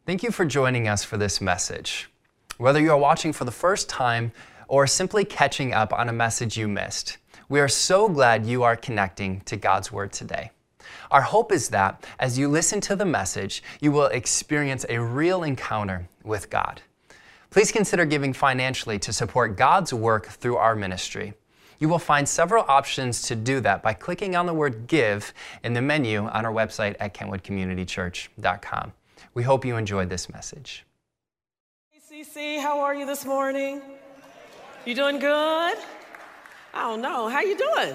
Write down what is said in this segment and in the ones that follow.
Thank you for joining us for this message. Whether you are watching for the first time or simply catching up on a message you missed, we are so glad you are connecting to God's Word today. Our hope is that as you listen to the message, you will experience a real encounter with God. Please consider giving financially to support God's work through our ministry. You will find several options to do that by clicking on the word give in the menu on our website at kentwoodcommunitychurch.com. We hope you enjoyed this message. Hey, CC, how are you this morning? You doing good? I don't know. How you doing?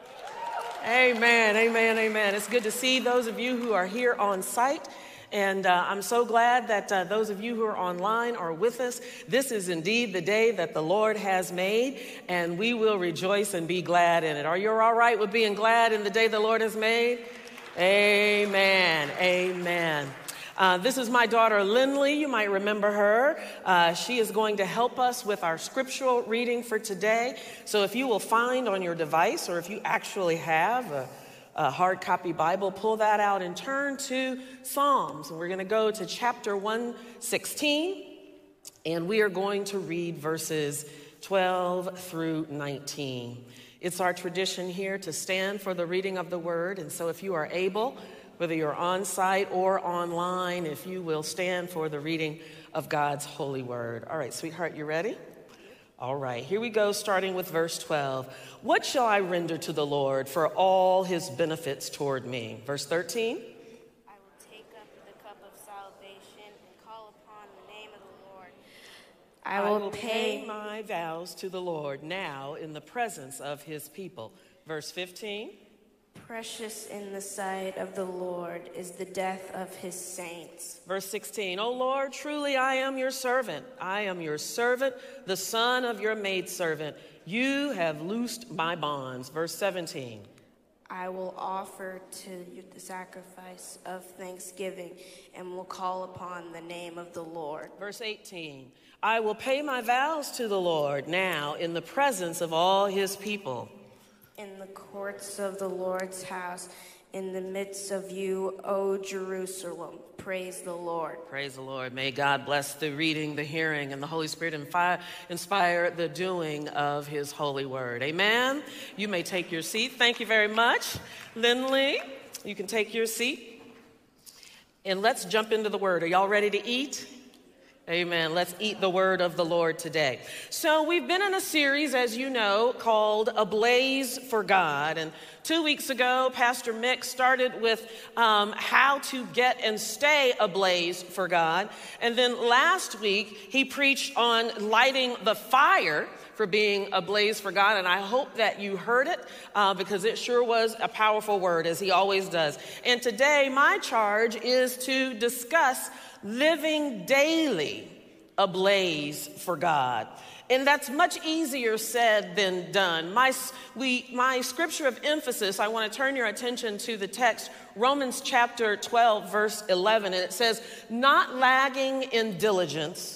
Amen, amen, amen. It's good to see those of you who are here on site. And I'm so glad that those of you who are online are with us. This is indeed the day that the Lord has made, and we will rejoice and be glad in it. Are you all right with being glad in the day the Lord has made? Amen, amen. This is my daughter, Lindley. You might remember her. She is going to help us with our scriptural reading for today. So if you will find on your device, or if you actually have a hard copy Bible, pull that out and turn to Psalms. And we're going to go to chapter 116, and we are going to read verses 12 through 19. It's our tradition here to stand for the reading of the word. And so if you are able, whether you're on site or online, if you will stand for the reading of God's holy word. All right, sweetheart, you ready? All right, here we go, starting with verse 12. What shall I render to the Lord for all his benefits toward me? Verse 13. I will take up the cup of salvation and call upon the name of the Lord. I will pay my vows to the Lord now in the presence of his people. Verse 15. Precious in the sight of the Lord is the death of his saints. Verse 16, O Lord, truly I am your servant. I am your servant, the son of your maidservant. You have loosed my bonds. Verse 17. I will offer to you the sacrifice of thanksgiving and will call upon the name of the Lord. Verse 18. I will pay my vows to the Lord now in the presence of all his people. In the courts of the Lord's house, in the midst of you, O Jerusalem, praise the Lord. Praise the Lord. May God bless the reading, the hearing, and the Holy Spirit inspire the doing of his holy word. Amen. You may take your seat. Thank you very much, Lindley. You can take your seat. And let's jump into the word. Are y'all ready to eat? Amen. Let's eat the word of the Lord today. So we've been in a series, as you know, called Ablaze for God. And 2 weeks ago, Pastor Mick started with how to get and stay ablaze for God. And then last week, he preached on lighting the fire for being ablaze for God. And I hope that you heard it because it sure was a powerful word, as he always does. And today, my charge is to discuss living daily ablaze for God. And that's much easier said than done. My scripture of emphasis, I want to turn your attention to the text, Romans chapter 12, verse 11. And it says, not lagging in diligence,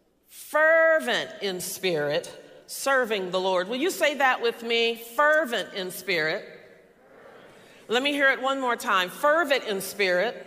fervent in spirit, serving the Lord. Will you say that with me? Fervent in spirit. Let me hear it one more time. Fervent in spirit.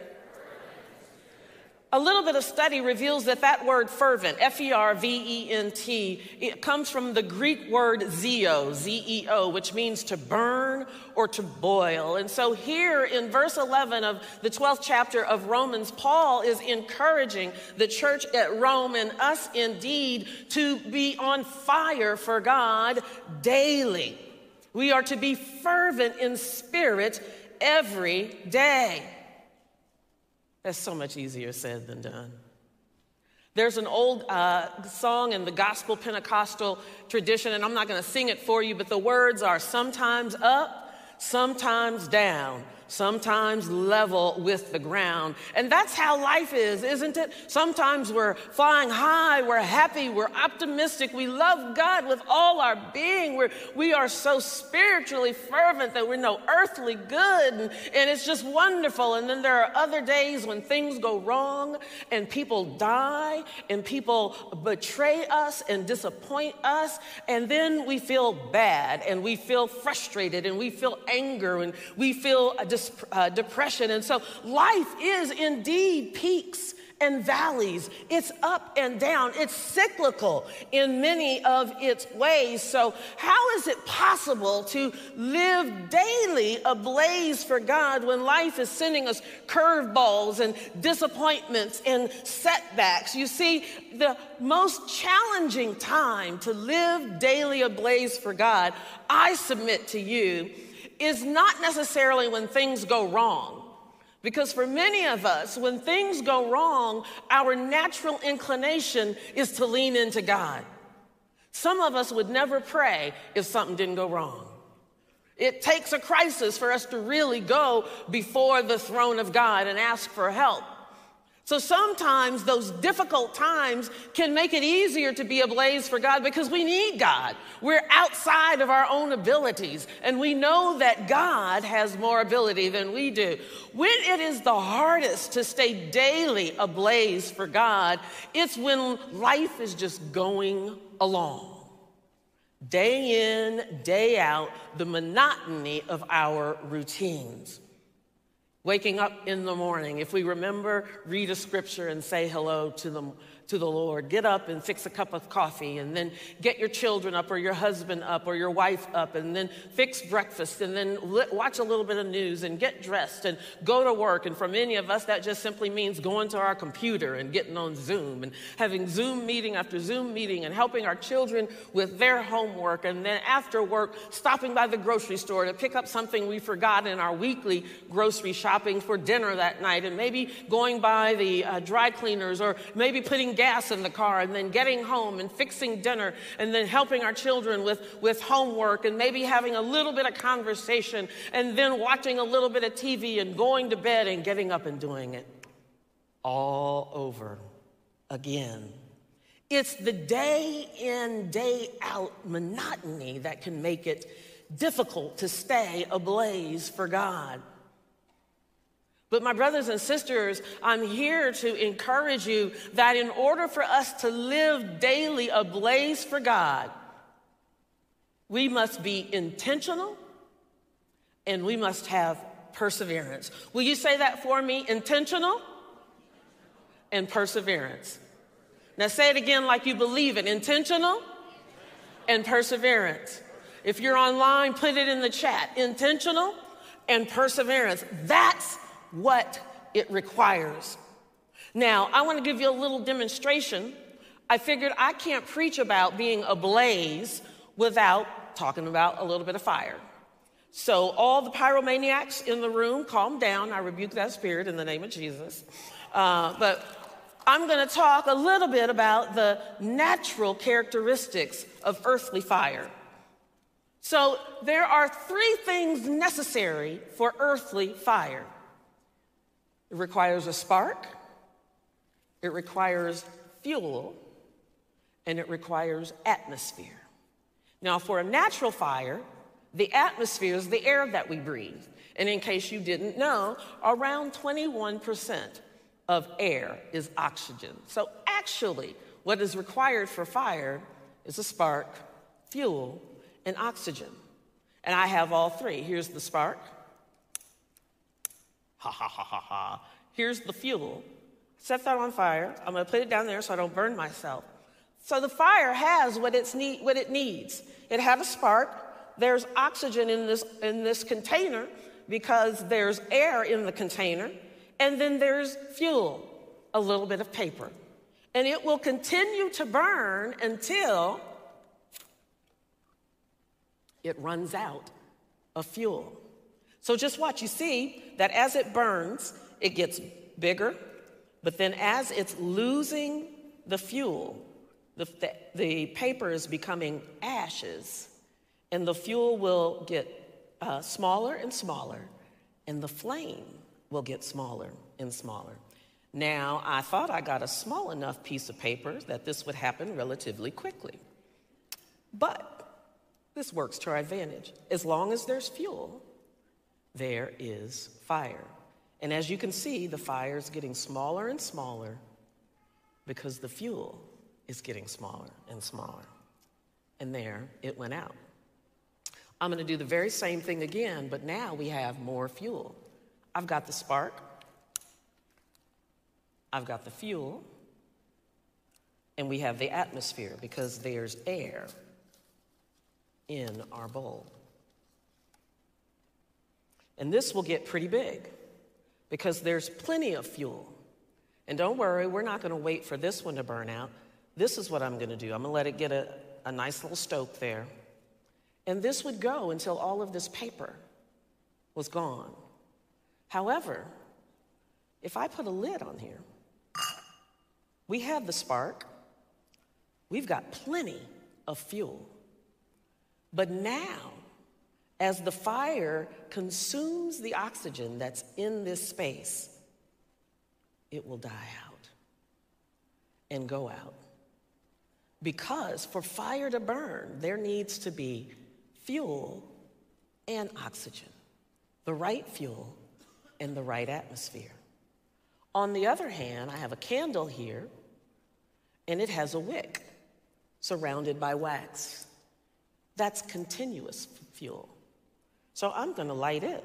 A little bit of study reveals that word fervent, F-E-R-V-E-N-T, it comes from the Greek word zeo, Z-E-O, which means to burn or to boil. And so here in verse 11 of the 12th chapter of Romans, Paul is encouraging the church at Rome and us indeed to be on fire for God daily. We are to be fervent in spirit every day. That's so much easier said than done. There's an old song in the gospel Pentecostal tradition, and I'm not going to sing it for you, but the words are sometimes up, sometimes down, sometimes level with the ground. And that's how life is, isn't it? Sometimes we're flying high, we're happy, we're optimistic, we love God with all our being. We are so spiritually fervent that we know earthly good, and it's just wonderful. And then there are other days when things go wrong, and people die, and people betray us and disappoint us, and then we feel bad, and we feel frustrated, and we feel anger, and we feel depression. And so life is indeed peaks and valleys. It's up and down. It's cyclical in many of its ways. So how is it possible to live daily ablaze for God when life is sending us curveballs and disappointments and setbacks? You see, the most challenging time to live daily ablaze for God, I submit to you, is not necessarily when things go wrong. Because for many of us, when things go wrong, our natural inclination is to lean into God. Some of us would never pray if something didn't go wrong. It takes a crisis for us to really go before the throne of God and ask for help. So sometimes those difficult times can make it easier to be ablaze for God because we need God. We're outside of our own abilities, and we know that God has more ability than we do. When it is the hardest to stay daily ablaze for God, it's when life is just going along. Day in, day out, the monotony of our routines. Waking up in the morning, if we remember, read a scripture and say hello to the Lord. Get up and fix a cup of coffee, and then get your children up or your husband up or your wife up, and then fix breakfast, and then watch a little bit of news and get dressed and go to work. And for many of us, that just simply means going to our computer and getting on Zoom and having Zoom meeting after Zoom meeting and helping our children with their homework. And then after work, stopping by the grocery store to pick up something we forgot in our weekly grocery shopping for dinner that night, and maybe going by the dry cleaners, or maybe putting gas in the car, and then getting home and fixing dinner, and then helping our children with homework, and maybe having a little bit of conversation, and then watching a little bit of TV and going to bed and getting up and doing it all over again. It's the day in, day out monotony that can make it difficult to stay ablaze for God. But my brothers and sisters, I'm here to encourage you that in order for us to live daily ablaze for God, we must be intentional and we must have perseverance. Will you say that for me? Intentional and perseverance. Now say it again like you believe it. Intentional and perseverance. If you're online, put it in the chat. Intentional and perseverance. That's what it requires. Now, I want to give you a little demonstration. I figured I can't preach about being ablaze without talking about a little bit of fire. So all the pyromaniacs in the room, calm down. I rebuke that spirit in the name of Jesus. But I'm going to talk a little bit about the natural characteristics of earthly fire. So there are three things necessary for earthly fire. It requires a spark, it requires fuel, and it requires atmosphere. Now, for a natural fire, the atmosphere is the air that we breathe. And in case you didn't know, around 21% of air is oxygen. So actually, what is required for fire is a spark, fuel, and oxygen. And I have all three. Here's the spark. Ha, ha, ha, ha, ha. Here's the fuel. Set that on fire. I'm going to put it down there so I don't burn myself. So the fire has what it needs. It had a spark. There's oxygen in this container because there's air in the container. And then there's fuel, a little bit of paper. And it will continue to burn until it runs out of fuel. So just watch. You see that as it burns, it gets bigger, but then as it's losing the fuel, the paper is becoming ashes, and the fuel will get smaller and smaller, and the flame will get smaller and smaller. Now, I thought I got a small enough piece of paper that this would happen relatively quickly, but this works to our advantage. As long as there's fuel, there is fire. And as you can see, the fire is getting smaller and smaller because the fuel is getting smaller and smaller. And there it went out. I'm going to do the very same thing again, but now we have more fuel. I've got the spark. I've got the fuel, and we have the atmosphere because there's air in our bowl. And this will get pretty big because there's plenty of fuel. And don't worry, we're not going to wait for this one to burn out. This is what I'm going to do. I'm going to let it get a nice little stoke there. And this would go until all of this paper was gone. However, if I put a lid on here, we have the spark. We've got plenty of fuel. But now, as the fire consumes the oxygen that's in this space, it will die out and go out. Because for fire to burn, there needs to be fuel and oxygen, the right fuel and the right atmosphere. On the other hand, I have a candle here, and it has a wick surrounded by wax. That's continuous fuel. So I'm going to light it.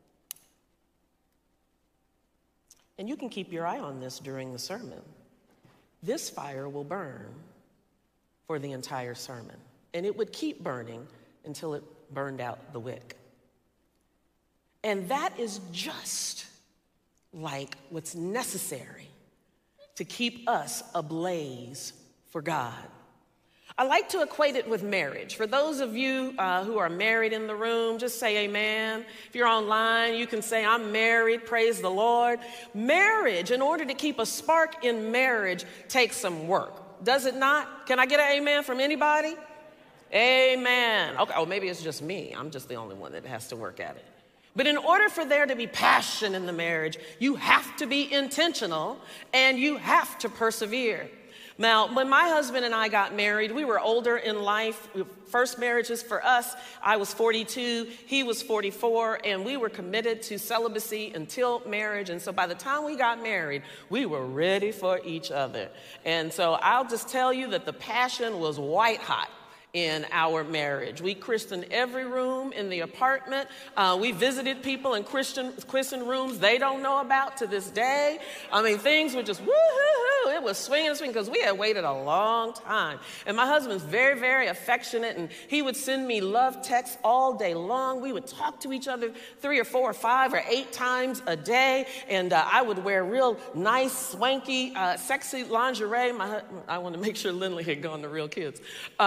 And you can keep your eye on this during the sermon. This fire will burn for the entire sermon. And it would keep burning until it burned out the wick. And that is just like what's necessary to keep us ablaze for God. I like to equate it with marriage. For those of you who are married in the room, just say amen. If you're online, you can say, I'm married, praise the Lord. Marriage, in order to keep a spark in marriage, takes some work. Does it not? Can I get an amen from anybody? Amen. Okay, oh, maybe it's just me. I'm just the only one that has to work at it. But in order for there to be passion in the marriage, you have to be intentional and you have to persevere. Now, when my husband and I got married, we were older in life. First marriages for us, I was 42, he was 44, and we were committed to celibacy until marriage. And so by the time we got married, we were ready for each other. And so I'll just tell you that the passion was white hot in our marriage. We christened every room in the apartment. We visited people in Christian rooms they don't know about to this day. I mean, things were just woo-hoo-hoo. It was swinging and swinging because we had waited a long time. And my husband's very, very affectionate, and he would send me love texts all day long. We would talk to each other 3 or 4 or 5 or 8 times a day, and I would wear real nice, swanky, sexy lingerie. I want to make sure Lindley had gone to Real Kids.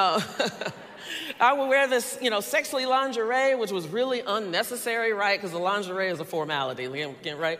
I would wear this, sexy lingerie, which was really unnecessary, right? Because the lingerie is a formality, right?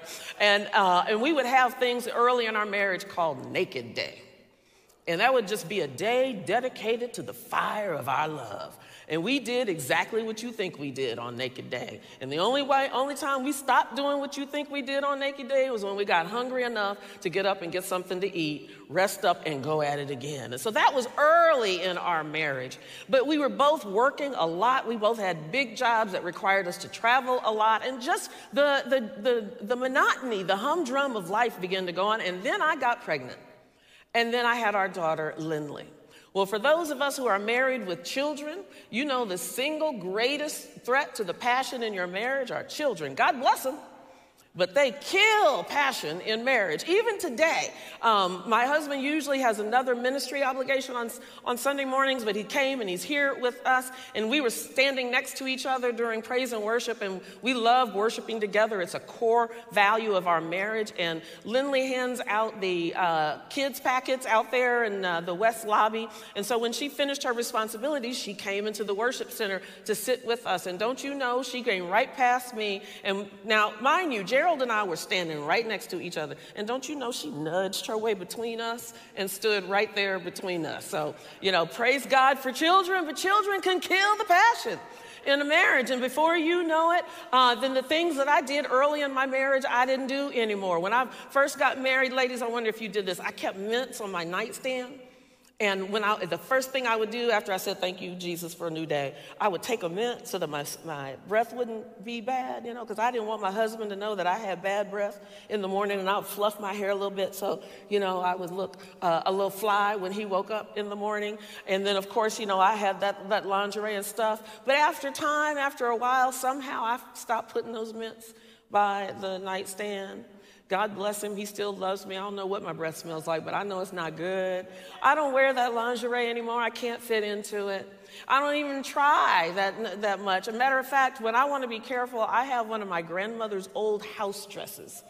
And we would have things early in our marriage called Naked Day. And that would just be a day dedicated to the fire of our love. And we did exactly what you think we did on Naked Day. And the only time we stopped doing what you think we did on Naked Day was when we got hungry enough to get up and get something to eat, rest up, and go at it again. And so that was early in our marriage. But we were both working a lot. We both had big jobs that required us to travel a lot. And just the monotony, the humdrum of life began to go on. And then I got pregnant. And then I had our daughter, Lindley. Well, for those of us who are married with children, you know the single greatest threat to the passion in your marriage are children. God bless them, but they kill passion in marriage. Even today, my husband usually has another ministry obligation on Sunday mornings, but he came and he's here with us, and we were standing next to each other during praise and worship, and we love worshiping together. It's a core value of our marriage, and Lindley hands out the kids packets out there in the West lobby, and so when she finished her responsibilities, she came into the worship center to sit with us, and don't you know, she came right past me, and now, mind you, Gerald and I were standing right next to each other. And don't you know she nudged her way between us and stood right there between us. So, praise God for children, but children can kill the passion in a marriage. And before you know it, then the things that I did early in my marriage, I didn't do anymore. When I first got married, ladies, I wonder if you did this. I kept mints on my nightstand. And the first thing I would do after I said, thank you, Jesus, for a new day, I would take a mint so that my breath wouldn't be bad, because I didn't want my husband to know that I had bad breath in the morning, and I would fluff my hair a little bit so, I would look a little fly when he woke up in the morning. And then, of course, I had that lingerie and stuff. But after a while, somehow I stopped putting those mints by the nightstand. God bless him, he still loves me. I don't know what my breath smells like, but I know it's not good. I don't wear that lingerie anymore. I can't fit into it. I don't even try that much. As a matter of fact, when I want to be careful, I have one of my grandmother's old house dresses.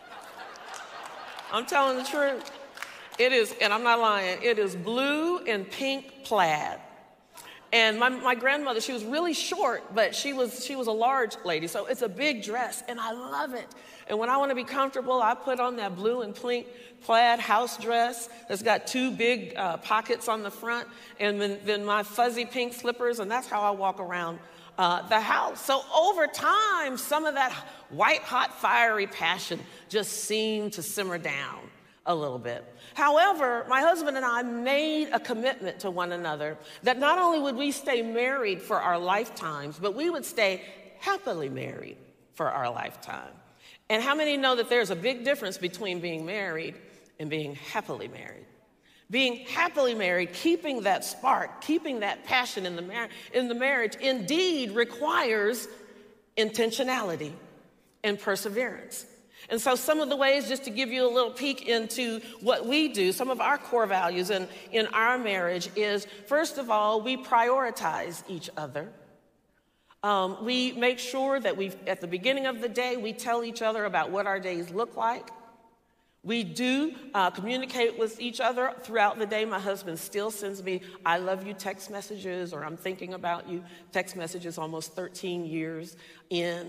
I'm telling the truth. It is, and I'm not lying, it is blue and pink plaid. And my grandmother, she was really short, but she was a large lady, so it's a big dress, and I love it. And when I want to be comfortable, I put on that blue and pink plaid house dress that's got two big pockets on the front, and then my fuzzy pink slippers, and that's how I walk around the house. So over time, some of that white, hot, fiery passion just seemed to simmer down a little bit. However, my husband and I made a commitment to one another that not only would we stay married for our lifetimes, but we would stay happily married for our lifetime. And how many know that there's a big difference between being married and being happily married? Being happily married, keeping that spark, keeping that passion in the marriage indeed requires intentionality and perseverance. And so some of the ways, just to give you a little peek into what we do, some of our core values in our marriage is, first of all, we prioritize each other. We make sure that at the beginning of the day, we tell each other about what our days look like. We do communicate with each other throughout the day. My husband still sends me I love you text messages, or I'm thinking about you text messages almost 13 years in.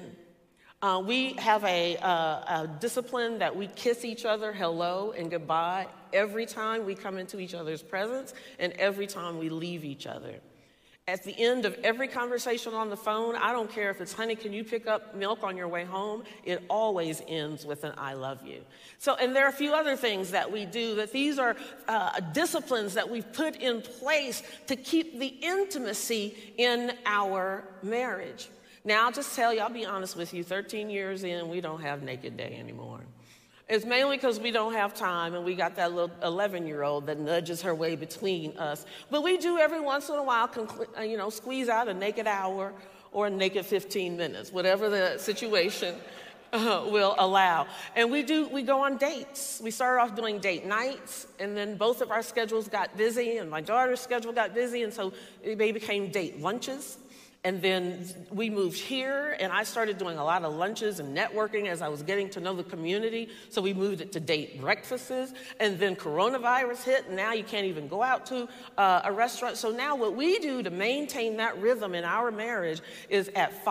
We have a discipline that we kiss each other hello and goodbye every time we come into each other's presence and every time we leave each other. At the end of every conversation on the phone, I don't care if it's, honey, can you pick up milk on your way home? It always ends with an I love you. So, and there are a few other things that we do, that these are disciplines that we've put in place to keep the intimacy in our marriage. Now, I'll just tell you, I'll be honest with you, 13 years in, we don't have naked day anymore. It's mainly because we don't have time, and we got that little 11-year-old that nudges her way between us. But we do every once in a while, squeeze out a naked hour or a naked 15 minutes, whatever the situation will allow. And we go on dates. We started off doing date nights, and then both of our schedules got busy, and my daughter's schedule got busy, and so they became date lunches. And then we moved here, and I started doing a lot of lunches and networking as I was getting to know the community. So we moved it to date breakfasts, and then coronavirus hit, and now you can't even go out to a restaurant. So now what we do to maintain that rhythm in our marriage is at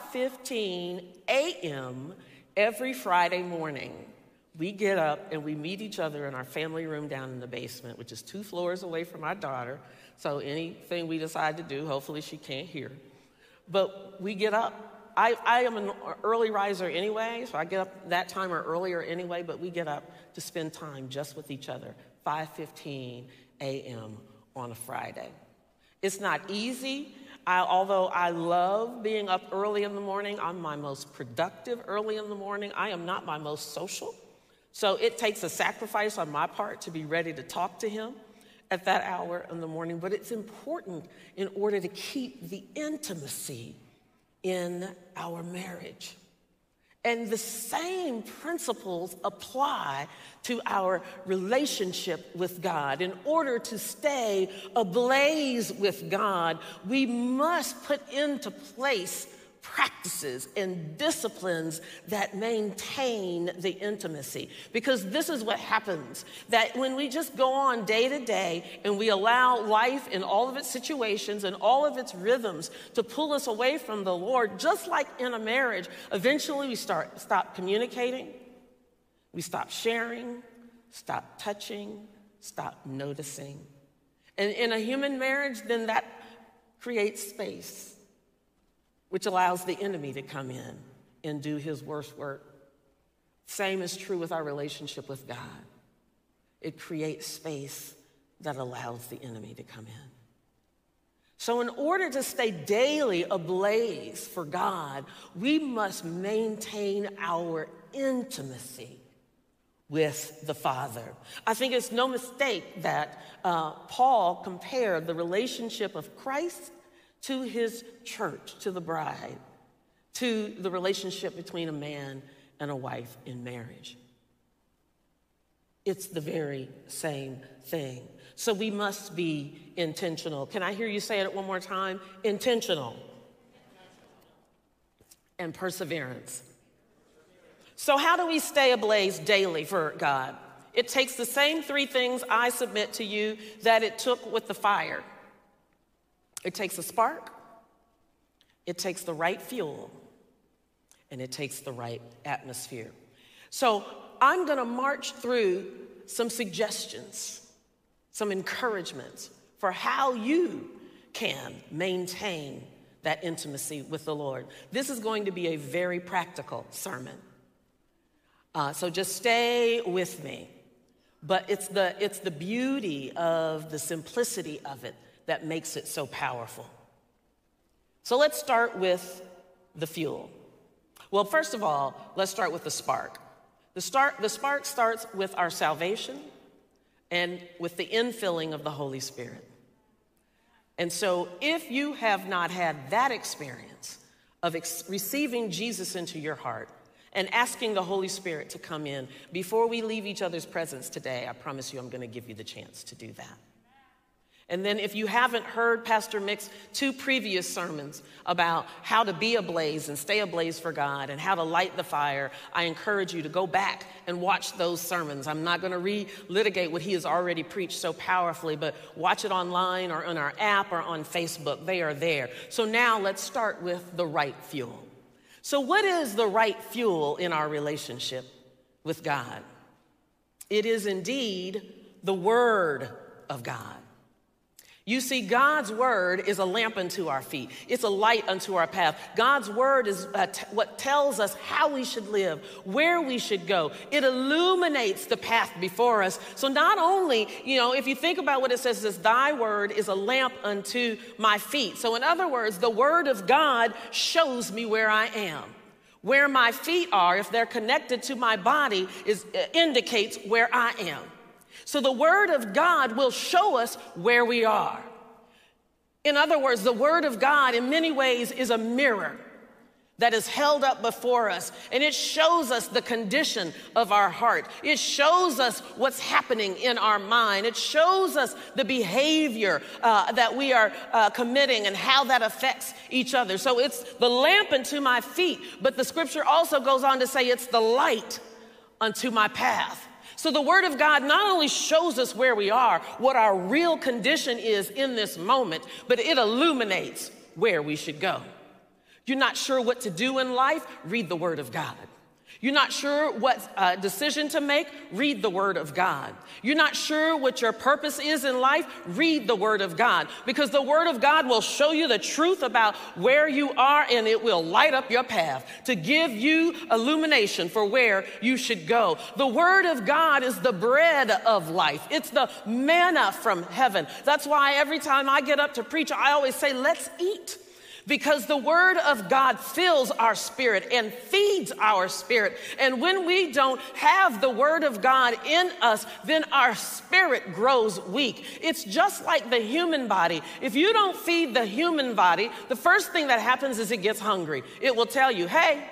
5:15 a.m. every Friday morning, we get up and we meet each other in our family room down in the basement, which is 2 floors away from our daughter. So anything we decide to do, hopefully she can't hear. But we get up. I am an early riser anyway, so I get up that time or earlier anyway, but we get up to spend time just with each other, 5:15 a.m. on a Friday. It's not easy. Although I love being up early in the morning, I'm my most productive early in the morning. I am not my most social. So it takes a sacrifice on my part to be ready to talk to him at that hour in the morning, but it's important in order to keep the intimacy in our marriage. And the same principles apply to our relationship with God. In order to stay ablaze with God, we must put into place practices and disciplines that maintain the intimacy. Because this is what happens, that when we just go on day to day and we allow life in all of its situations and all of its rhythms to pull us away from the Lord, just like in a marriage, eventually we stop communicating, we stop sharing, stop touching, stop noticing. And in a human marriage, then that creates space, which allows the enemy to come in and do his worst work. Same is true with our relationship with God. It creates space that allows the enemy to come in. So in order to stay daily ablaze for God, we must maintain our intimacy with the Father. I think it's no mistake that Paul compared the relationship of Christ to his church, to the bride, to the relationship between a man and a wife in marriage. It's the very same thing. So we must be intentional. Can I hear you say it one more time? Intentional. And perseverance. So how do we stay ablaze daily for God? It takes the same three things I submit to you that it took with the fire. It takes a spark, it takes the right fuel, and it takes the right atmosphere. So I'm gonna march through some suggestions, some encouragements for how you can maintain that intimacy with the Lord. This is going to be a very practical sermon. So just stay with me. But it's the beauty of the simplicity of it that makes it so powerful. So let's start with the fuel. Well, first of all, let's start with the spark. The spark starts with our salvation and with the infilling of the Holy Spirit. And so if you have not had that experience of receiving Jesus into your heart, and asking the Holy Spirit to come in, before we leave each other's presence today, I promise you I'm going to give you the chance to do that. And then if you haven't heard Pastor Mick's 2 previous sermons about how to be ablaze and stay ablaze for God and how to light the fire, I encourage you to go back and watch those sermons. I'm not going to relitigate what he has already preached so powerfully, but watch it online or on our app or on Facebook. They are there. So now let's start with the right fuel. So what is the right fuel in our relationship with God? It is indeed the Word of God. You see, God's Word is a lamp unto our feet. It's a light unto our path. God's Word is what tells us how we should live, where we should go. It illuminates the path before us. So not only, if you think about what it says, thy Word is a lamp unto my feet. So in other words, the Word of God shows me where I am. Where my feet are, if they're connected to my body, indicates where I am. So the Word of God will show us where we are. In other words, the Word of God in many ways is a mirror that is held up before us, and it shows us the condition of our heart. It shows us what's happening in our mind. It shows us the behavior that we are committing and how that affects each other. So it's the lamp unto my feet, but the scripture also goes on to say it's the light unto my path. So the Word of God not only shows us where we are, what our real condition is in this moment, but it illuminates where we should go. You're not sure what to do in life? Read the Word of God. You're not sure what decision to make? Read the Word of God. You're not sure what your purpose is in life? Read the Word of God. Because the Word of God will show you the truth about where you are, and it will light up your path to give you illumination for where you should go. The Word of God is the bread of life. It's the manna from heaven. That's why every time I get up to preach, I always say, let's eat. Because the Word of God fills our spirit and feeds our spirit. And when we don't have the Word of God in us, then our spirit grows weak. It's just like the human body. If you don't feed the human body, the first thing that happens is it gets hungry. It will tell you, hey,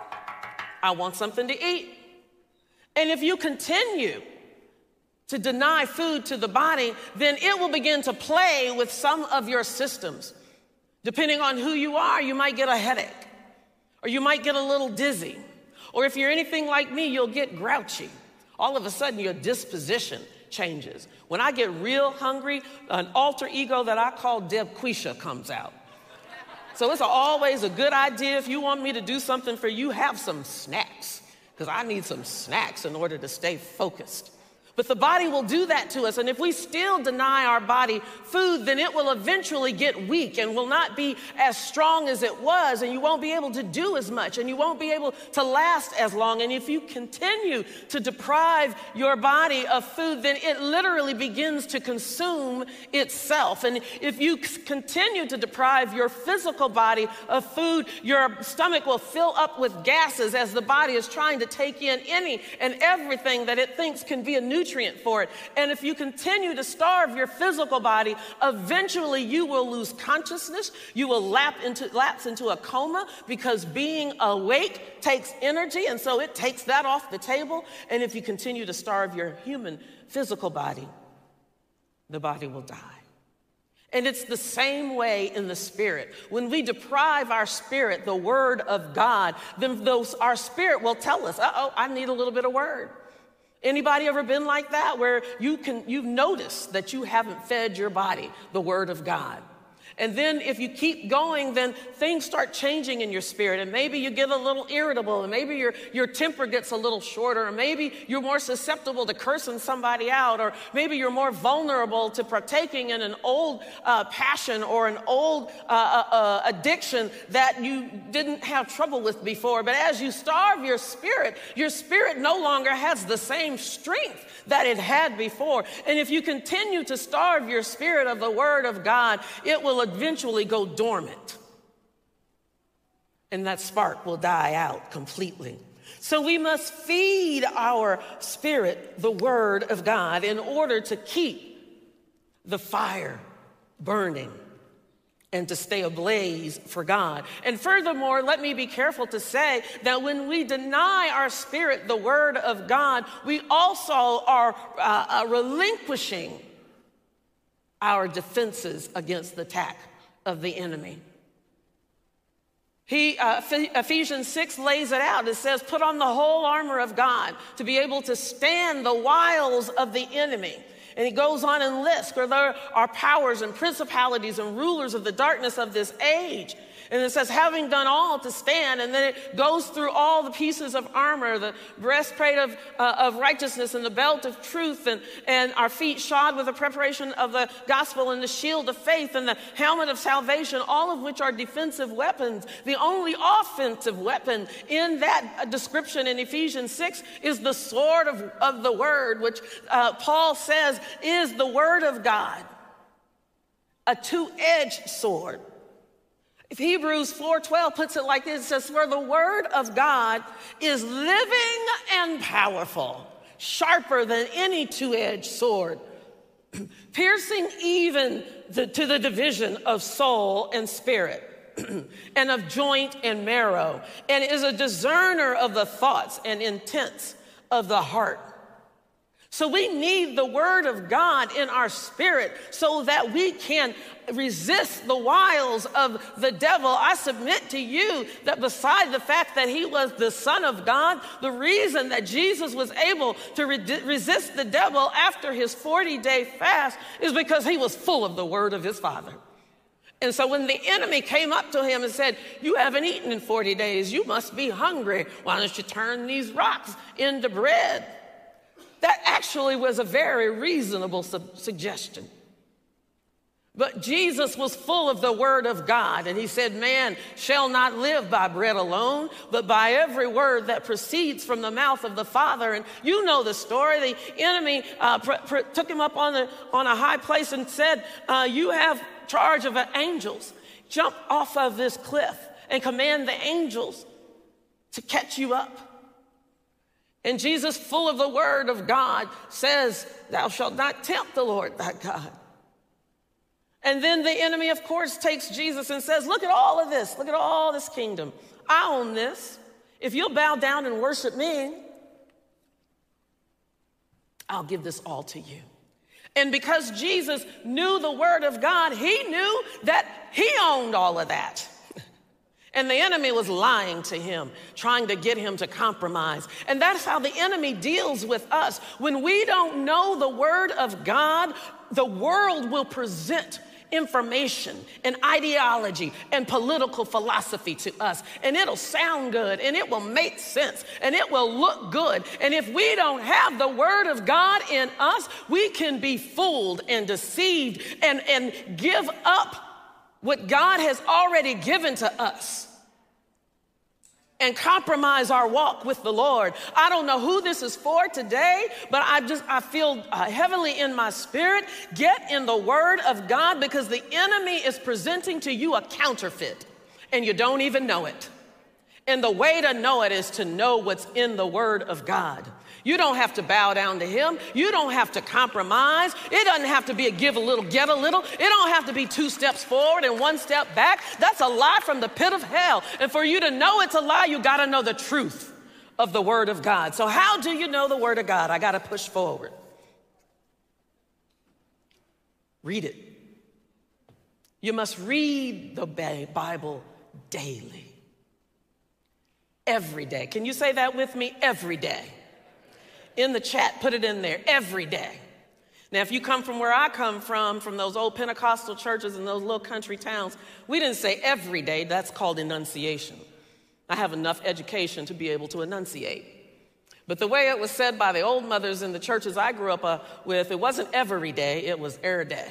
I want something to eat. And if you continue to deny food to the body, then it will begin to play with some of your systems. Depending on who you are, you might get a headache, or you might get a little dizzy, or if you're anything like me, you'll get grouchy. All of a sudden, your disposition changes. When I get real hungry, an alter ego that I call Deb Quisha comes out. So it's always a good idea, if you want me to do something for you, have some snacks, because I need some snacks in order to stay focused. But the body will do that to us, and if we still deny our body food, then it will eventually get weak and will not be as strong as it was, and you won't be able to do as much, and you won't be able to last as long. And if you continue to deprive your body of food, then it literally begins to consume itself. And if you continue to deprive your physical body of food, your stomach will fill up with gases as the body is trying to take in any and everything that it thinks can be a nutrient nutrient for it. And if you continue to starve your physical body, eventually you will lose consciousness. You will lapse into a coma, because being awake takes energy, and so it takes that off the table. And if you continue to starve your human physical body, the body will die. And it's the same way in the spirit. When we deprive our spirit the word of God, then our spirit will tell us, I need a little bit of word. Anybody ever been like that, where you've noticed that you haven't fed your body the word of God? And then if you keep going, then things start changing in your spirit. And maybe you get a little irritable, and maybe your temper gets a little shorter, or maybe you're more susceptible to cursing somebody out, or maybe you're more vulnerable to partaking in an old passion or an old addiction that you didn't have trouble with before. But as you starve your spirit no longer has the same strength that it had before. And if you continue to starve your spirit of the word of God, it will eventually go dormant. And that spark will die out completely. So we must feed our spirit the word of God in order to keep the fire burning and to stay ablaze for God. And furthermore, let me be careful to say that when we deny our spirit the word of God, we also are relinquishing our defenses against the attack of the enemy. Ephesians 6 lays it out. It says, put on the whole armor of God to be able to stand the wiles of the enemy. And he goes on and lists where there are powers and principalities and rulers of the darkness of this age. And it says, having done all to stand, and then it goes through all the pieces of armor, the breastplate of righteousness and the belt of truth, and our feet shod with the preparation of the gospel and the shield of faith and the helmet of salvation, all of which are defensive weapons. The only offensive weapon in that description in Ephesians 6 is the sword of the word, which Paul says is the word of God, a two-edged sword. Hebrews 4:12 puts it like this. It says, for the word of God is living and powerful, sharper than any two-edged sword, piercing even to the division of soul and spirit, and of joint and marrow, and is a discerner of the thoughts and intents of the heart. So we need the word of God in our spirit so that we can resist the wiles of the devil. I submit to you that beside the fact that he was the Son of God, the reason that Jesus was able to resist the devil after his 40-day fast is because he was full of the word of his Father. And so when the enemy came up to him and said, you haven't eaten in 40 days, you must be hungry. Why don't you turn these rocks into bread? That actually was a very reasonable suggestion. But Jesus was full of the word of God, and he said, man shall not live by bread alone, but by every word that proceeds from the mouth of the Father. And you know the story. The enemy took him up on a high place and said, you have charge of angels. Jump off of this cliff and command the angels to catch you up. And Jesus, full of the word of God, says, thou shalt not tempt the Lord thy God. And then the enemy, of course, takes Jesus and says, look at all of this. Look at all this kingdom. I own this. If you'll bow down and worship me, I'll give this all to you. And because Jesus knew the word of God, he knew that he owned all of that. And the enemy was lying to him, trying to get him to compromise. And that's how the enemy deals with us. When we don't know the word of God, the world will present information and ideology and political philosophy to us. And it'll sound good, and it will make sense, and it will look good. And if we don't have the word of God in us, we can be fooled and deceived and give up what God has already given to us and compromise our walk with the Lord. I don't know who this is for today, but I feel heavily in my spirit. Get in the word of God, because the enemy is presenting to you a counterfeit and you don't even know it. And the way to know it is to know what's in the word of God. You don't have to bow down to him. You don't have to compromise. It doesn't have to be a give a little, get a little. It don't have to be 2 steps forward and 1 step back. That's a lie from the pit of hell. And for you to know it's a lie, you got to know the truth of the word of God. So how do you know the word of God? I got to push forward. Read it. You must read the Bible daily. Every day. Can you say that with me? Every day. In the chat, put it in there. Every day. Now, if you come from where I come from those old Pentecostal churches and those little country towns, we didn't say every day. That's called enunciation. I have enough education to be able to enunciate. But the way it was said by the old mothers in the churches I grew up with, it wasn't every day, it was day.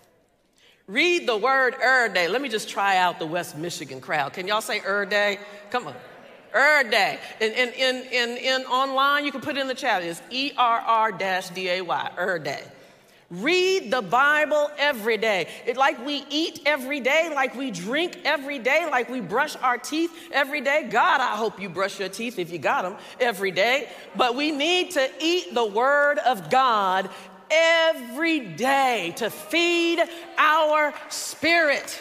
Read the word day. Let me just try out the West Michigan crowd. Can y'all say day? Come on. Day. In online, you can put it in the chat. It's ERR-DAY. Day. Read the Bible every day. Like we eat every day, like we drink every day, like we brush our teeth every day. God, I hope you brush your teeth if you got them every day. But we need to eat the word of God every day to feed our spirit.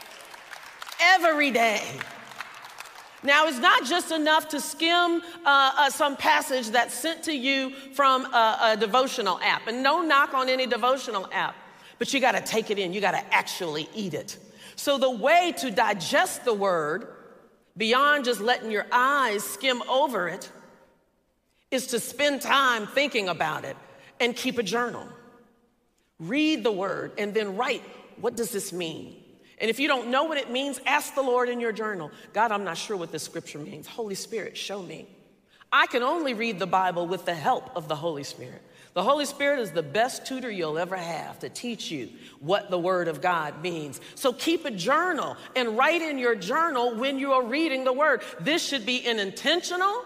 Every day. Now, it's not just enough to skim some passage that's sent to you from a devotional app. And no knock on any devotional app, but you got to take it in. You got to actually eat it. So the way to digest the word, beyond just letting your eyes skim over it, is to spend time thinking about it and keep a journal. Read the word and then write, what does this mean? And if you don't know what it means, ask the Lord in your journal. God, I'm not sure what this scripture means. Holy Spirit, show me. I can only read the Bible with the help of the Holy Spirit. The Holy Spirit is the best tutor you'll ever have to teach you what the Word of God means. So keep a journal and write in your journal when you are reading the Word. This should be an intentional,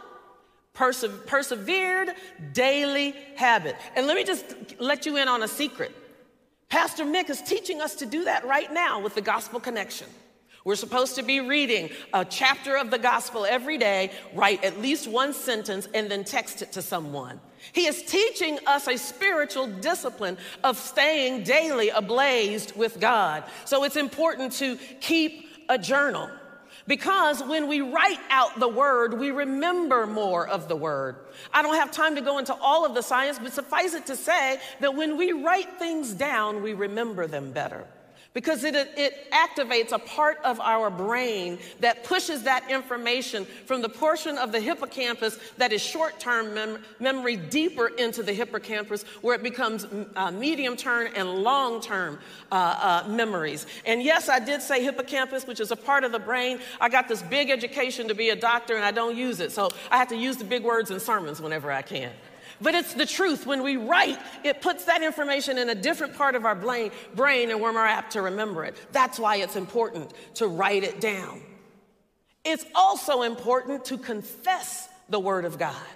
persevered, daily habit. And let me just let you in on a secret. Pastor Mick is teaching us to do that right now with the Gospel Connection. We're supposed to be reading a chapter of the gospel every day, write at least 1 sentence, and then text it to someone. He is teaching us a spiritual discipline of staying daily ablazed with God. So it's important to keep a journal. Because when we write out the word, we remember more of the word. I don't have time to go into all of the science, but suffice it to say that when we write things down, we remember them better. Because it activates a part of our brain that pushes that information from the portion of the hippocampus that is short-term memory deeper into the hippocampus, where it becomes medium-term and long-term memories. And yes, I did say hippocampus, which is a part of the brain. I got this big education to be a doctor, and I don't use it. So I have to use the big words in sermons whenever I can. But it's the truth. When we write, it puts that information in a different part of our brain, and we're more apt to remember it. That's why it's important to write it down. It's also important to confess the Word of God.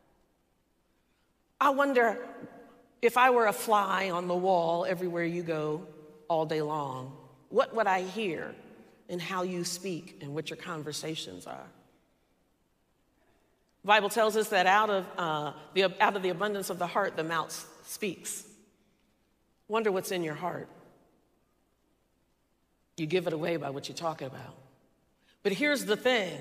I wonder if I were a fly on the wall everywhere you go all day long, what would I hear in how you speak and what your conversations are? The Bible tells us that out of the abundance of the heart, the mouth speaks. Wonder what's in your heart. You give it away by what you're talking about. But here's the thing.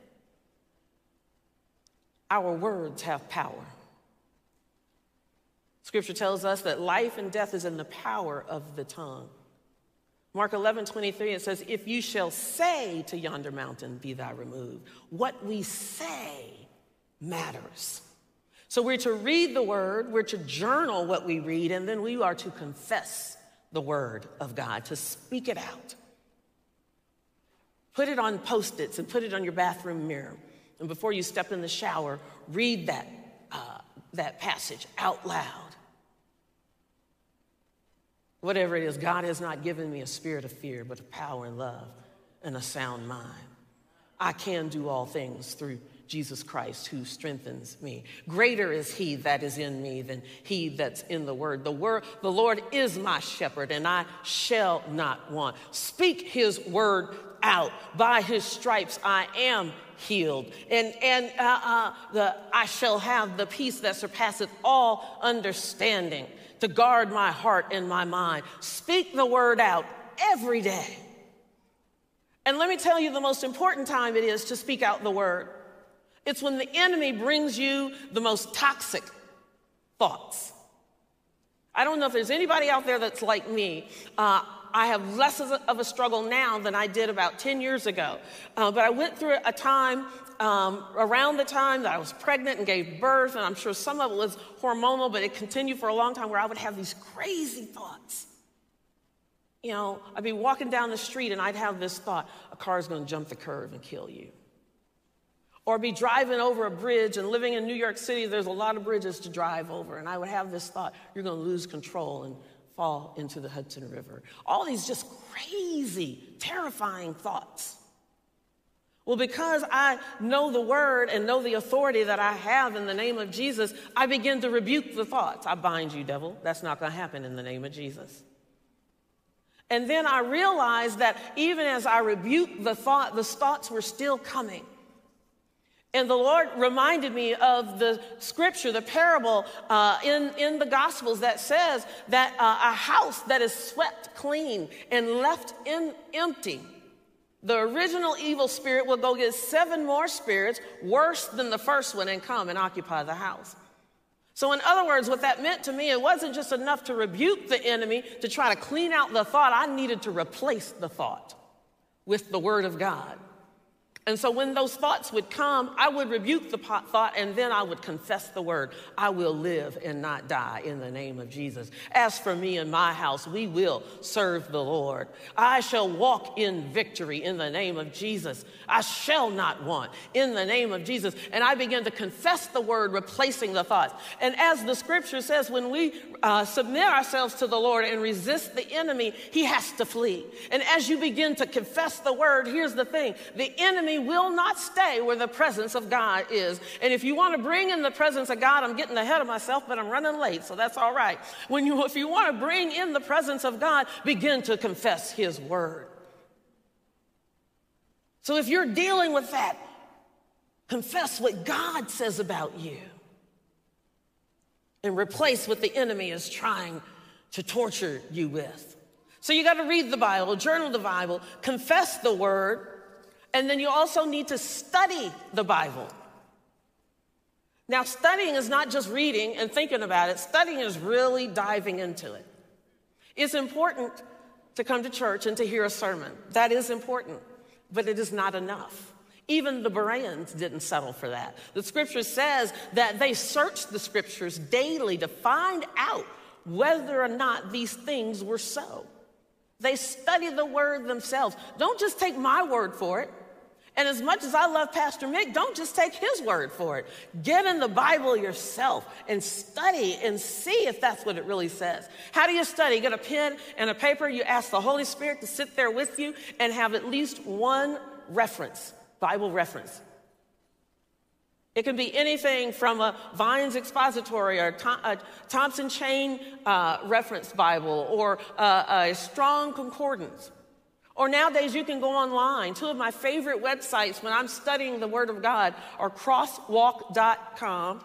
Our words have power. Scripture tells us that life and death is in the power of the tongue. Mark 11:23, it says, if you shall say to yonder mountain, be thou removed. What we say matters. So we're to read the word, we're to journal what we read, and then we are to confess the word of God, to speak it out. Put it on Post-its and put it on your bathroom mirror. And before you step in the shower, read that passage out loud. Whatever it is, God has not given me a spirit of fear, but of power and love and a sound mind. I can do all things through Jesus Christ who strengthens me. Greater is he that is in me than he that's in the word. The Lord is my shepherd, and I shall not want. Speak his word out. By his stripes I am healed. And I shall have the peace that surpasseth all understanding, to guard my heart and my mind. Speak the word out every day. And let me tell you the most important time it is to speak out the word. It's when the enemy brings you the most toxic thoughts. I don't know if there's anybody out there that's like me. I have less of a struggle now than I did about 10 years ago. But I went through a time around the time that I was pregnant and gave birth, and I'm sure some of it was hormonal, but it continued for a long time, where I would have these crazy thoughts. You know, I'd be walking down the street and I'd have this thought: a car's going to jump the curve and kill you. Or be driving over a bridge, and living in New York City, there's a lot of bridges to drive over, and I would have this thought: you're going to lose control and fall into the Hudson River. All these just crazy, terrifying thoughts. Well, because I know the word and know the authority that I have in the name of Jesus, I begin to rebuke the thoughts. I bind you, devil. That's not going to happen in the name of Jesus. And then I realized that even as I rebuked the thoughts were still coming. And the Lord reminded me of the scripture, the parable in the Gospels that says that a house that is swept clean and left empty, the original evil spirit will go get 7 more spirits worse than the first one and come and occupy the house. So in other words, what that meant to me, it wasn't just enough to rebuke the enemy, to try to clean out the thought. I needed to replace the thought with the word of God. And so when those thoughts would come, I would rebuke the thought, and then I would confess the word. I will live and not die in the name of Jesus. As for me and my house, we will serve the Lord. I shall walk in victory in the name of Jesus. I shall not want in the name of Jesus. And I began to confess the word, replacing the thoughts. And as the scripture says, when we submit ourselves to the Lord and resist the enemy, he has to flee. And as you begin to confess the word, here's the thing: the enemy will not stay where the presence of God is. And if you want to bring in the presence of God, I'm getting ahead of myself, but I'm running late, so that's all right. If you want to bring in the presence of God, begin to confess his word. So if you're dealing with that, confess what God says about you and replace what the enemy is trying to torture you with. So you got to read the Bible, journal the Bible, confess the word. And then you also need to study the Bible. Now, studying is not just reading and thinking about it. Studying is really diving into it. It's important to come to church and to hear a sermon. That is important, but it is not enough. Even the Bereans didn't settle for that. The scripture says that they searched the scriptures daily to find out whether or not these things were so. They studied the word themselves. Don't just take my word for it. And as much as I love Pastor Mick, don't just take his word for it. Get in the Bible yourself and study and see if that's what it really says. How do you study? You get a pen and a paper. You ask the Holy Spirit to sit there with you and have at least one reference, Bible reference. It can be anything from a Vines Expository or a Thompson Chain reference Bible or a Strong Concordance. Or nowadays you can go online. 2 of my favorite websites when I'm studying the Word of God are crosswalk.com,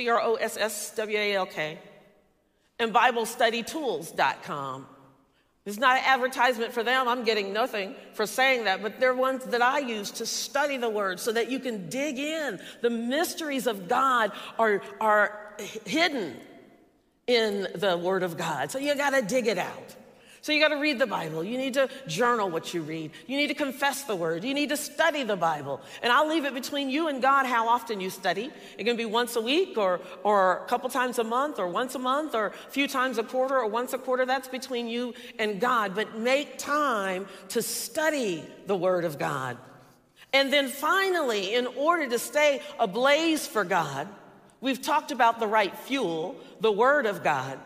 CROSSWALK, and BibleStudyTools.com. It's not an advertisement for them. I'm getting nothing for saying that, but they're ones that I use to study the Word so that you can dig in. The mysteries of God are hidden in the Word of God, so you got to dig it out. So you got to read the Bible. You need to journal what you read. You need to confess the word. You need to study the Bible. And I'll leave it between you and God how often you study. It can be once a week or a couple times a month or once a month or a few times a quarter or once a quarter. That's between you and God. But make time to study the word of God. And then finally, in order to stay ablaze for God, we've talked about the right fuel, the word of God.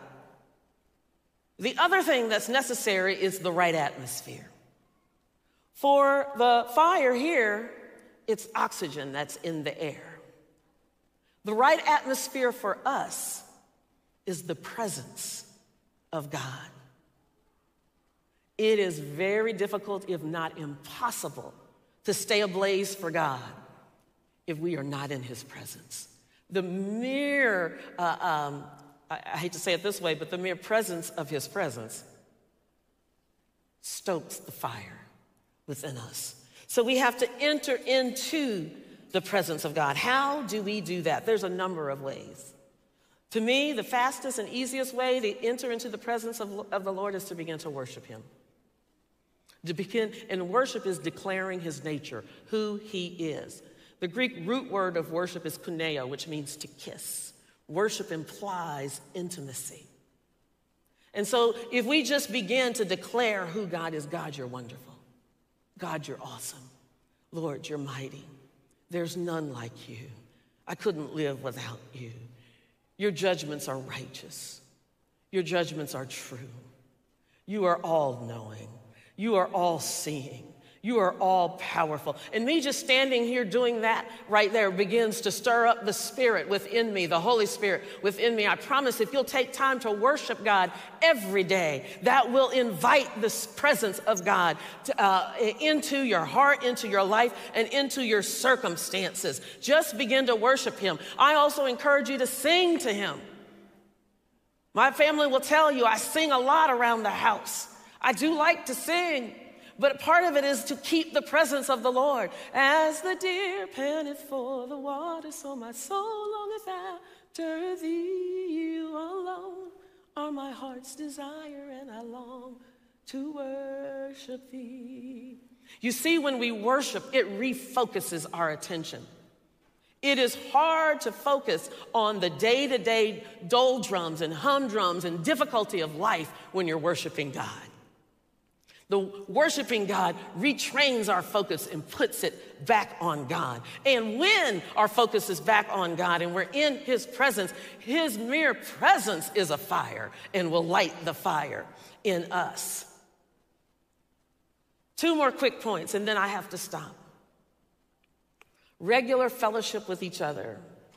The other thing that's necessary is the right atmosphere. For the fire here, it's oxygen that's in the air. The right atmosphere for us is the presence of God. It is very difficult, if not impossible, to stay ablaze for God if we are not in his presence. The mere, I hate to say it this way, but the mere presence of his presence stokes the fire within us. So we have to enter into the presence of God. How do we do that? There's a number of ways. To me, the fastest and easiest way to enter into the presence of the Lord is to begin to worship him. To begin, and worship is declaring his nature, who he is. The Greek root word of worship is kuneo, which means to kiss. Worship implies intimacy. And so if we just begin to declare who God is, God, you're wonderful. God, you're awesome. Lord, you're mighty. There's none like you. I couldn't live without you. Your judgments are righteous. Your judgments are true. You are all-knowing. You are all-seeing. You are all-powerful. And me just standing here doing that right there begins to stir up the Spirit within me, the Holy Spirit within me. I promise if you'll take time to worship God every day, that will invite the presence of God into your heart, into your life, and into your circumstances. Just begin to worship him. I also encourage you to sing to him. My family will tell you I sing a lot around the house. I do like to sing. But part of it is to keep the presence of the Lord. As the deer panteth for the water, so my soul longeth after thee. You alone are my heart's desire, and I long to worship thee. You see, when we worship, it refocuses our attention. It is hard to focus on the day-to-day doldrums and humdrums and difficulty of life when you're worshiping God. The worshiping God retrains our focus and puts it back on God. And when our focus is back on God and we're in his presence, his mere presence is a fire and will light the fire in us. 2 more quick points, and then I have to stop. Regular fellowship with each other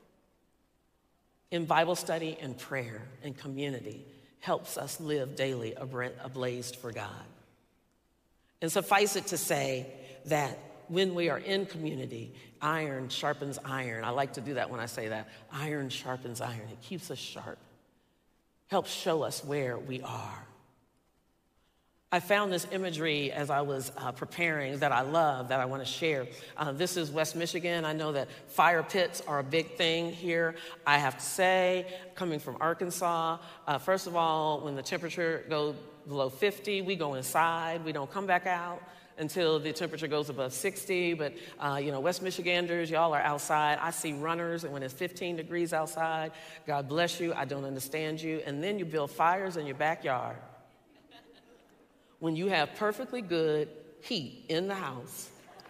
in Bible study and prayer and community helps us live daily ablaze for God. And suffice it to say that when we are in community, iron sharpens iron. I like to do that when I say that. Iron sharpens iron. It keeps us sharp, helps show us where we are. I found this imagery as I was preparing that I love, that I want to share. This is West Michigan. I know that fire pits are a big thing here. I have to say, coming from Arkansas, first of all, when the temperature goes below 50, we go inside. We don't come back out until the temperature goes above 60. But, West Michiganders, y'all are outside. I see runners, and when it's 15 degrees outside, God bless you, I don't understand you. And then you build fires in your backyard when you have perfectly good heat in the house.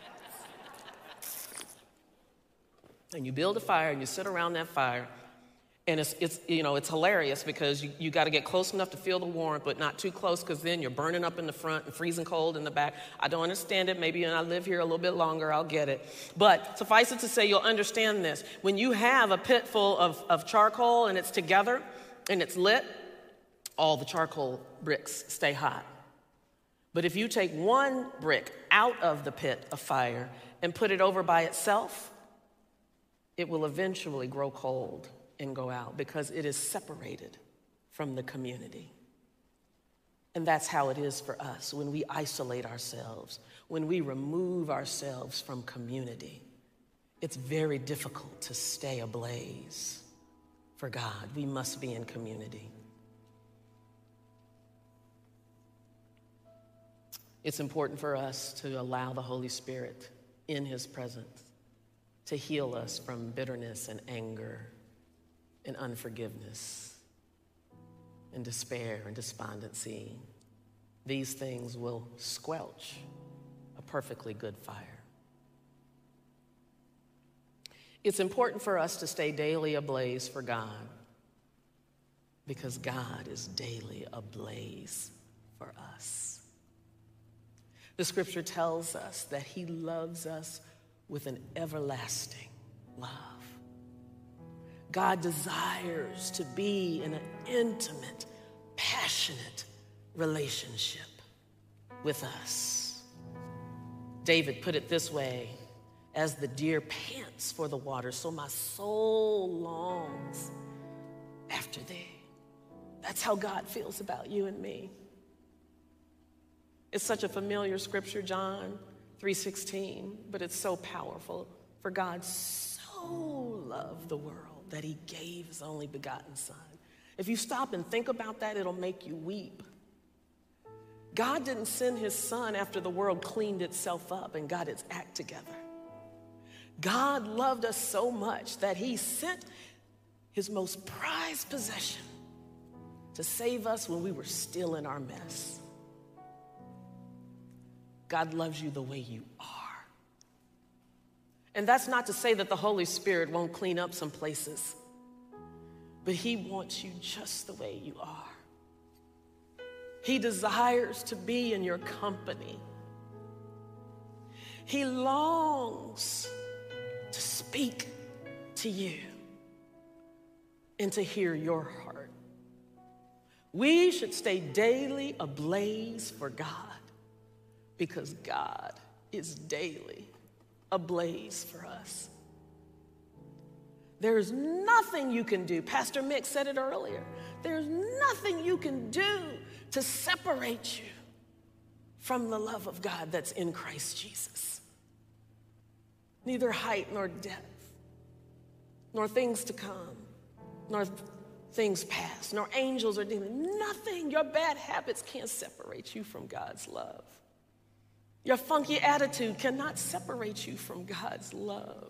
And you build a fire, and you sit around that fire. And it's hilarious because you got to get close enough to feel the warmth, but not too close because then you're burning up in the front and freezing cold in the back. I don't understand it. Maybe when I live here a little bit longer, I'll get it. But suffice it to say, you'll understand this. When you have a pit full of charcoal and it's together and it's lit, all the charcoal bricks stay hot. But if you take one brick out of the pit of fire and put it over by itself, it will eventually grow cold and go out because it is separated from the community. And that's how it is for us when we isolate ourselves, when we remove ourselves from community. It's very difficult to stay ablaze for God. We must be in community. It's important for us to allow the Holy Spirit in his presence to heal us from bitterness and anger and unforgiveness and despair and despondency. These things will squelch a perfectly good fire. It's important for us to stay daily ablaze for God because God is daily ablaze for us. The scripture tells us that he loves us with an everlasting love. God desires to be in an intimate, passionate relationship with us. David put it this way, as the deer pants for the water, so my soul longs after thee. That's how God feels about you and me. It's such a familiar scripture, John 3:16, but it's so powerful. For God so loved the world that he gave his only begotten son. If you stop and think about that, it'll make you weep. God didn't send his son after the world cleaned itself up and got its act together. God loved us so much that he sent his most prized possession to save us when we were still in our mess. God loves you the way you are. And that's not to say that the Holy Spirit won't clean up some places, but he wants you just the way you are. He desires to be in your company. He longs to speak to you and to hear your heart. We should stay daily ablaze for God because God is daily ablaze for us. There's nothing you can do. Pastor Mick said it earlier. There's nothing you can do to separate you from the love of God that's in Christ Jesus. Neither height nor depth, nor things to come, nor things past, nor angels or demons. Nothing. Your bad habits can't separate you from God's love. Your funky attitude cannot separate you from God's love.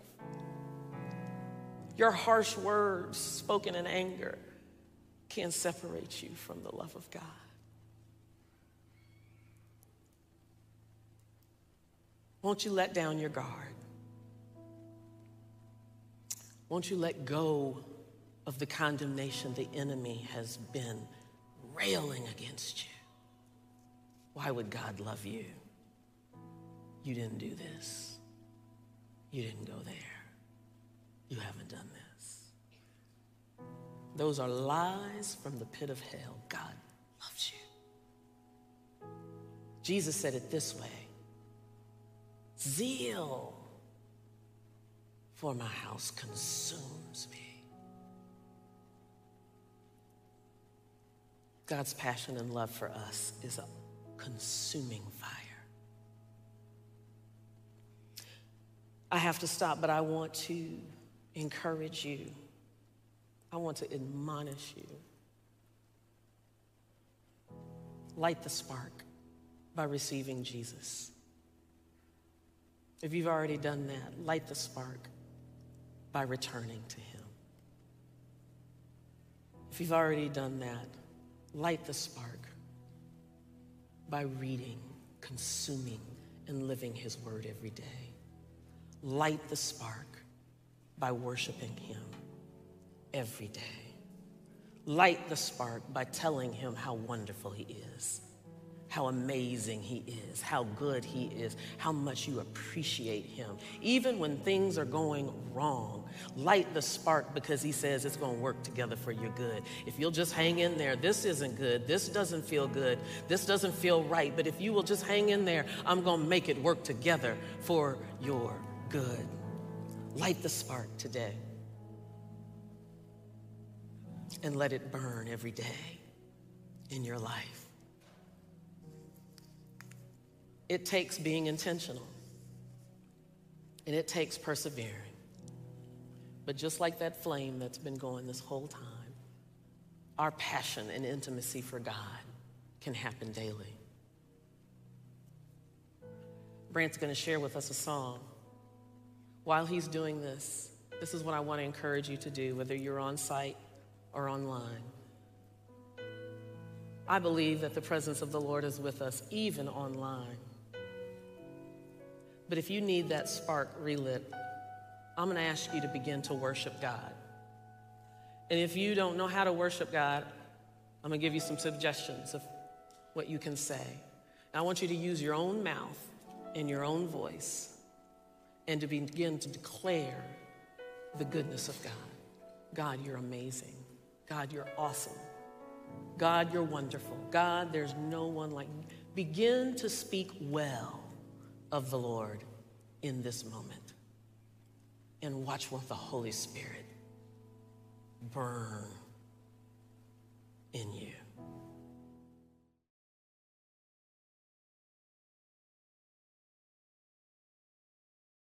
Your harsh words spoken in anger can't separate you from the love of God. Won't you let down your guard? Won't you let go of the condemnation the enemy has been railing against you? Why would God love you? You didn't do this. You didn't go there. You haven't done this. Those are lies from the pit of hell. God loves you. Jesus said it this way: zeal for my house consumes me. God's passion and love for us is a consuming fire. I have to stop, but I want to encourage you. I want to admonish you. Light the spark by receiving Jesus. If you've already done that, light the spark by returning to him. If you've already done that, light the spark by reading, consuming, and living his word every day. Light the spark by worshiping him every day. Light the spark by telling him how wonderful he is, how amazing he is, how good he is, how much you appreciate him. Even when things are going wrong, light the spark because he says it's going to work together for your good. If you'll just hang in there, this isn't good, this doesn't feel good, this doesn't feel right, but if you will just hang in there, I'm going to make it work together for your good. Light the spark today and let it burn every day in your life. It takes being intentional, and it takes persevering. But just like that flame that's been going this whole time, our passion and intimacy for God can happen daily. Brant's going to share with us a song. While he's doing this, this is what I want to encourage you to do, whether you're on site or online. I believe that the presence of the Lord is with us even online. But if you need that spark relit, I'm going to ask you to begin to worship God. And if you don't know how to worship God, I'm going to give you some suggestions of what you can say. And I want you to use your own mouth and your own voice and to begin to declare the goodness of God. God, you're amazing. God, you're awesome. God, you're wonderful. God, there's no one like you. Begin to speak well of the Lord in this moment. And watch what the Holy Spirit burn in you.